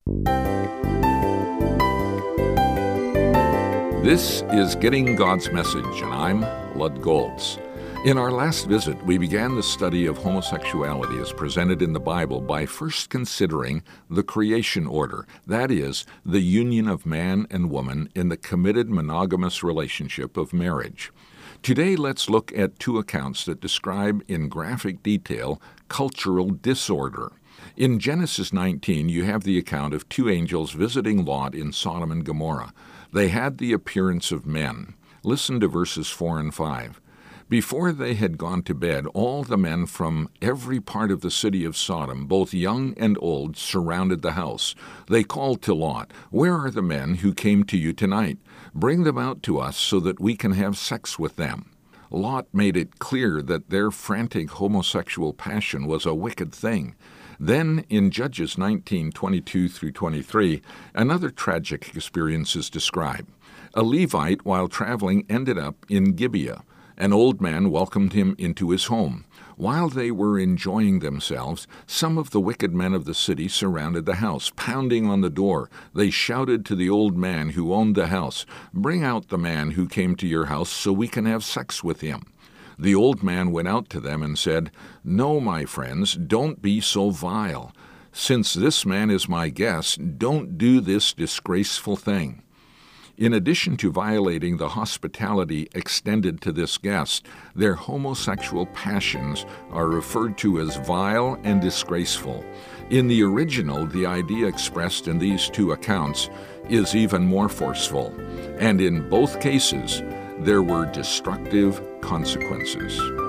This is Getting God's Message, and I'm Lud Goltz. In our last visit, we began the study of homosexuality as presented in the Bible by first considering the creation order, that is, the union of man and woman in the committed monogamous relationship of marriage. Today, let's look at two accounts that describe in graphic detail cultural disorder. In Genesis 19, you have the account of two angels visiting Lot in Sodom and Gomorrah. They had the appearance of men. Listen to verses 4 and 5. Before they had gone to bed, all the men from every part of the city of Sodom, both young and old, surrounded the house. They called to Lot, "Where are the men who came to you tonight? Bring them out to us so that we can have sex with them." Lot made it clear that their frantic homosexual passion was a wicked thing. Then, in Judges 19:22 through 23, another tragic experience is described. A Levite, while traveling, ended up in Gibeah. An old man welcomed him into his home. While they were enjoying themselves, some of the wicked men of the city surrounded the house, pounding on the door. They shouted to the old man who owned the house, "Bring out the man who came to your house so we can have sex with him." The old man went out to them and said, "No, my friends, don't be so vile. Since this man is my guest, don't do this disgraceful thing." In addition to violating the hospitality extended to this guest, their homosexual passions are referred to as vile and disgraceful. In the original, the idea expressed in these two accounts is even more forceful, and in both cases, there were destructive consequences.